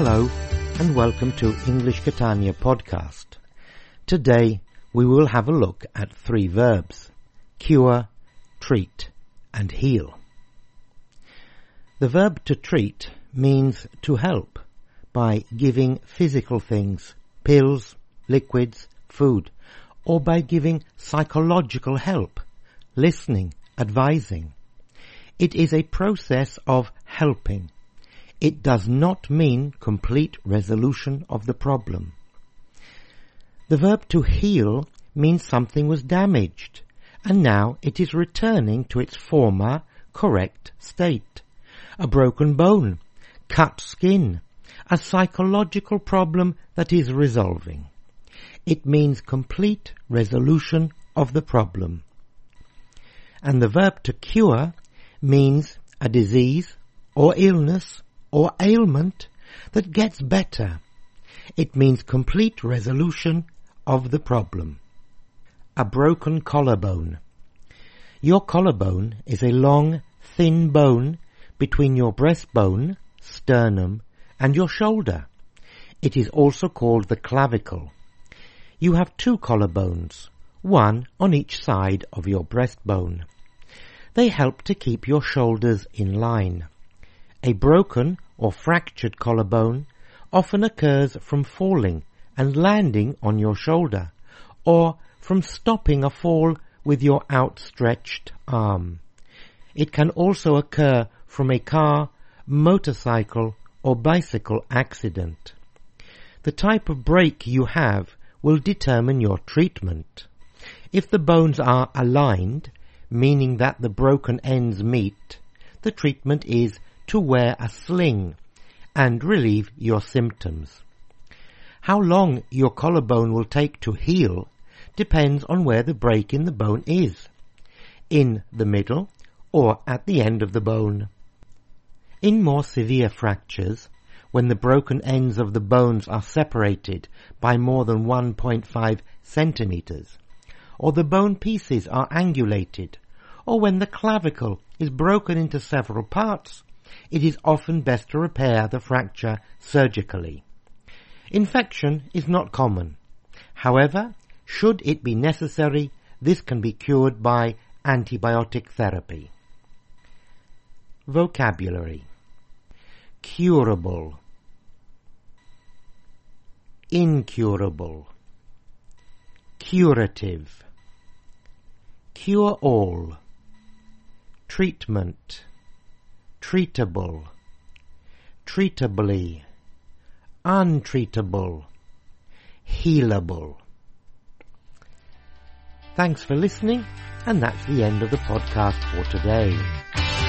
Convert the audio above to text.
Hello and welcome to English Catania podcast. Today we will have a look at 3 verbs: cure, treat and heal. The verb to treat means to help by giving physical things, pills, liquids, food, or by giving psychological help, listening, advising. It is a process of helping. It does not mean complete resolution of the problem. The verb to heal means something was damaged, and now it is returning to its former correct state. A broken bone, cut skin, a psychological problem that is resolving. It means complete resolution of the problem. And the verb to cure means a disease or illness or ailment that gets better. It means complete resolution of the problem. A broken collarbone. Your collarbone is a long, thin bone between your breastbone, sternum, and your shoulder. It is also called the clavicle. You have 2 collarbones, one on each side of your breastbone. They help to keep your shoulders in line. A broken or fractured collarbone often occurs from falling and landing on your shoulder, or from stopping a fall with your outstretched arm. It can also occur from a car, motorcycle, or bicycle accident. The type of break you have will determine your treatment. If the bones are aligned, meaning that the broken ends meet, the treatment is to wear a sling and relieve your symptoms. How long your collarbone will take to heal depends on where the break in the bone is, in the middle or at the end of the bone. In more severe fractures, when the broken ends of the bones are separated by more than 1.5 centimeters, or the bone pieces are angulated, or when the clavicle is broken into several parts, it is often best to repair the fracture surgically. Infection is not common. However, should it be necessary, this can be cured by antibiotic therapy. Vocabulary: curable, incurable, curative, cure-all, treatment, treatable, treatably, untreatable, healable. Thanks for listening, and that's the end of the podcast for today.